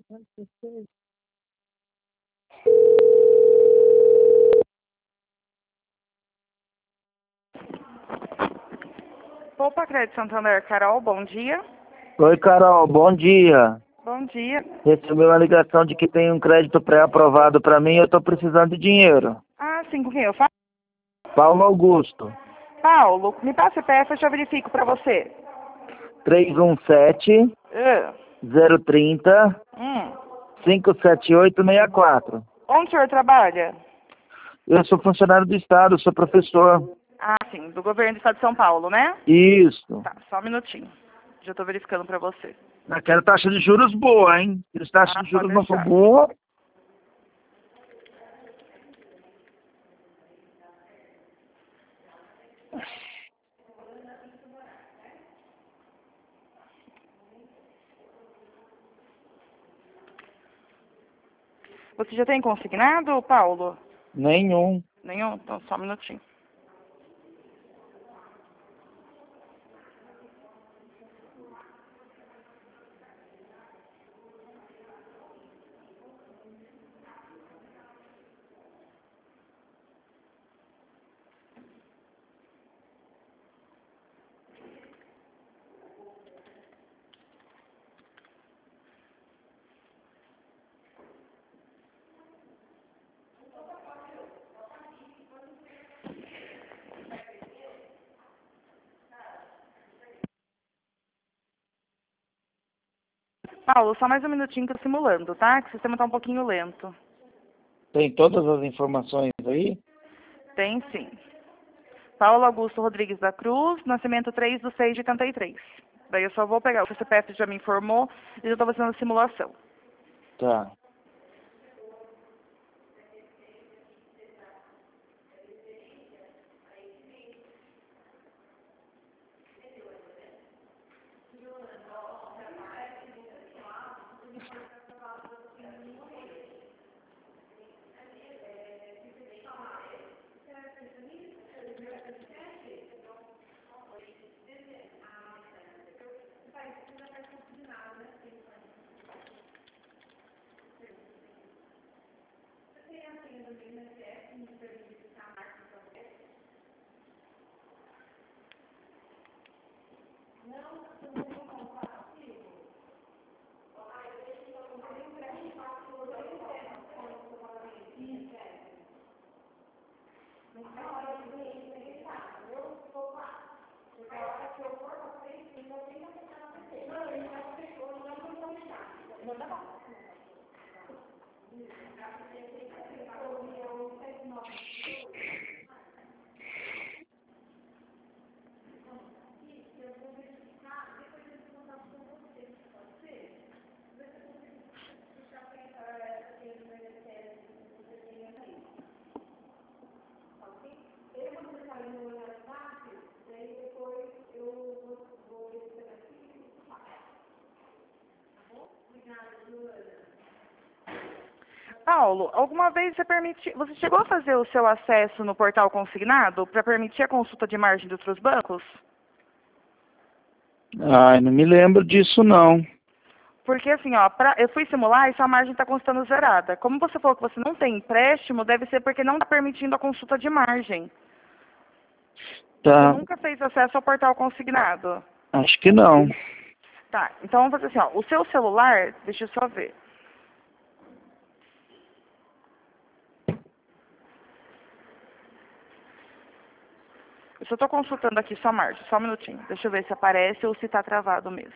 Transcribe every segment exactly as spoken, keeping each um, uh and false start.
Opa, Crédito Santander, Carol, bom dia. Oi, Carol, bom dia. Bom dia. Recebi uma ligação de que tem um crédito pré-aprovado para mim e eu estou precisando de dinheiro. Ah, sim, com quem eu falo? Paulo Augusto. Paulo, me passa o C P F, eu já verifico pra você. três um sete, Uh, zero três zero, hum. cinco sete oito seis quatro. Onde o senhor trabalha? Eu sou funcionário do Estado, sou professor. Ah, sim, do governo do estado de São Paulo, né? Isso. Tá, só um minutinho. Já tô verificando pra você. Eu quero taxa de juros boa, hein? Se a taxa Ah, de pode juros não for deixar. boa... Você já tem consignado, Paulo? Nenhum. Nenhum? Então, só um minutinho. Paulo, só mais um minutinho que eu tô simulando, tá? Que o sistema tá um pouquinho lento. Tem todas as informações aí? Tem sim. Paulo Augusto Rodrigues da Cruz, nascimento três de seis de oitenta e três. Daí eu só vou pegar o que o C P F já me informou e eu tô fazendo a simulação. Tá. Paulo, alguma vez você permitiu, você chegou a fazer o seu acesso no portal consignado para permitir a consulta de margem de outros bancos? Ai, não me lembro disso, não. Porque assim, ó, pra, eu fui simular e sua margem está constando zerada. Como você falou que você não tem empréstimo, deve ser porque não está permitindo a consulta de margem. Você Tá. nunca fez acesso ao portal consignado? Acho que não. Tá, então vamos fazer assim, ó, o seu celular, deixa eu só ver. Eu só estou consultando aqui sua margem, só um minutinho. Deixa eu ver se aparece ou se está travado mesmo.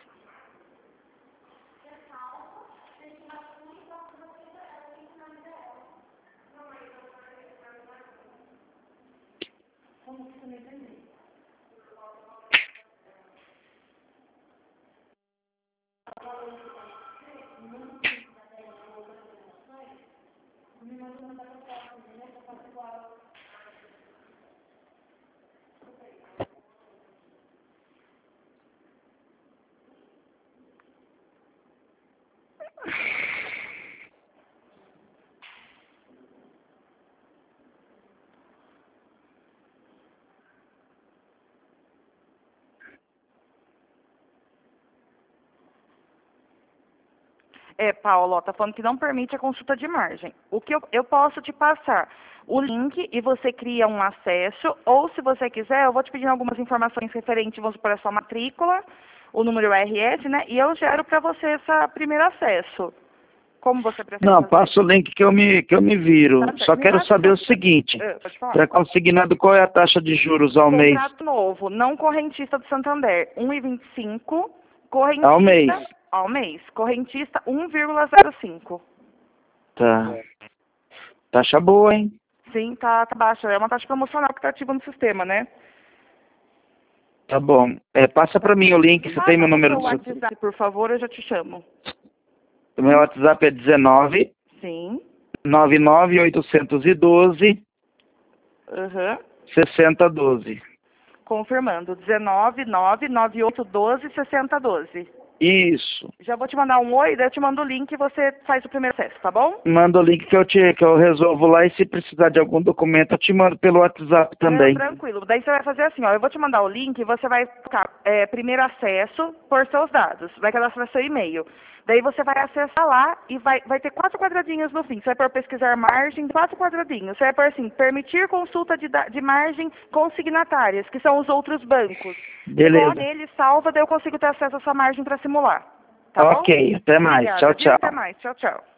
É, Paulo, ó, tá falando que não permite a consulta de margem. O que eu, eu posso te passar? O link e você cria um acesso, ou se você quiser, eu vou te pedir algumas informações referentes, vamos supor, a sua matrícula, o número R S, né? E eu gero para você esse primeiro acesso. Como você prefere Não, fazer? passa o link que eu me, que eu me viro. Tá certo. Só Me quero passa saber o o seguinte, Ah, pode falar. para consignado, qual é a taxa de juros ao mês? Contrato novo, não correntista do Santander, um vírgula vinte e cinco, correntista Ao mês. ao mês, correntista um vírgula zero cinco. Tá. Taxa boa, hein? Sim, tá, tá baixa. É uma taxa promocional que tá ativa no sistema, né? Tá bom. É, passa para mim o link, você tem meu Passa número pro do seu seu... WhatsApp, por favor, eu já te chamo. O meu WhatsApp é dezenove, Sim. nove nove oito um dois, Aham. sessenta doze. Confirmando. dezenove, nove, nove oito um dois, sessenta doze. Isso. Já vou te mandar um oi, daí eu te mando o link e você faz o primeiro acesso, tá bom? Manda o link que eu, te, que eu resolvo lá e se precisar de algum documento eu te mando pelo WhatsApp também. Não, tranquilo. Daí você vai fazer assim, ó, eu vou te mandar o link e você vai colocar é, primeiro acesso por seus dados, vai cadastrar seu e-mail. Daí você vai acessar lá e vai, vai ter quatro quadradinhos no fim. Você vai por pesquisar margem, quatro quadradinhos. Você vai por assim, permitir consulta de, da- de margem com signatárias, que são os outros bancos. Beleza. Só nele salva, daí eu consigo ter acesso a essa margem para simular. Tá bom? Ok, até mais. Obrigada, Tchau, viu? tchau. Até mais. Tchau, tchau.